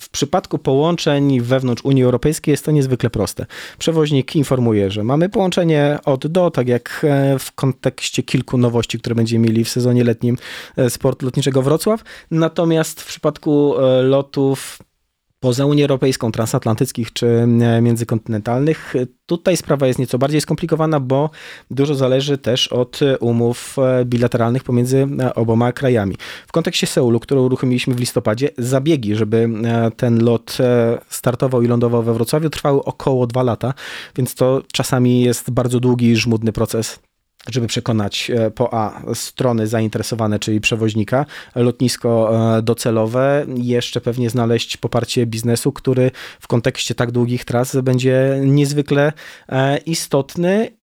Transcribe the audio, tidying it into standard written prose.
w przypadku połączeń wewnątrz Unii Europejskiej jest to niezwykle proste. Przewoźnik informuje, że mamy połączenie od do, tak jak w kontekście kilku nowości, które będziemy mieli w sezonie letnim z portu lotniczego Wrocław. Natomiast w przypadku lotów poza Unią Europejską, transatlantyckich czy międzykontynentalnych, tutaj sprawa jest nieco bardziej skomplikowana, bo dużo zależy też od umów bilateralnych pomiędzy oboma krajami. W kontekście Seulu, który uruchomiliśmy w listopadzie, zabiegi, żeby ten lot startował i lądował we Wrocławiu, trwały około 2 lata, więc to czasami jest bardzo długi i żmudny proces, żeby przekonać strony zainteresowane, czyli przewoźnika, lotnisko docelowe, jeszcze pewnie znaleźć poparcie biznesu, który w kontekście tak długich tras będzie niezwykle istotny